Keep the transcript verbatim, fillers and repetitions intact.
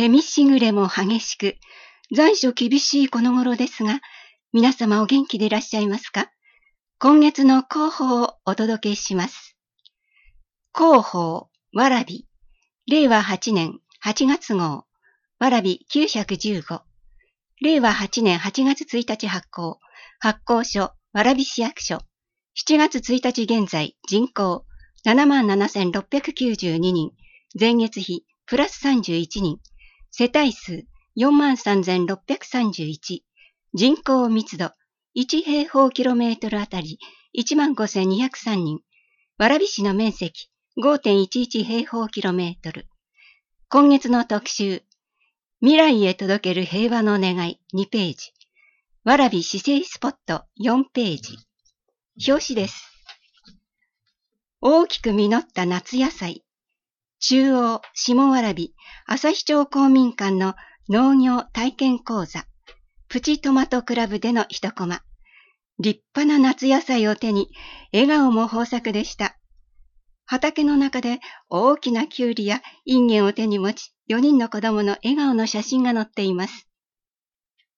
みしぐれも激しく、残暑厳しいこの頃ですが、皆様お元気でいらっしゃいますか？今月の広報をお届けします。広報わらび、れいわはちねんはちがつ号、わらびきゅうひゃくじゅうご、れいわはちねんはちがつついたち発行、発行所、蕨市役所、しちがつついたち現在、人口ななまんななせんろっぴゃくきゅうじゅうににん、前月比プラスさんじゅういちにん、世帯数よんまんさんぜんろっぴゃくさんじゅういち、人口密度いちへいほうキロメートルあたりいちまんごせんにひゃくさんにん、蕨市の面積 ごてんいちいちへいほうキロメートル。今月の特集、未来へ届ける平和の願いにページ、蕨市政スポットよんページ。表紙です。大きく実った夏野菜。中央下蕨旭町公民館の農業体験講座、プチトマトクラブでの一コマ。立派な夏野菜を手に、笑顔も豊作でした。畑の中で大きなキュウリやインゲンを手に持ち、よにんの子供の笑顔の写真が載っています。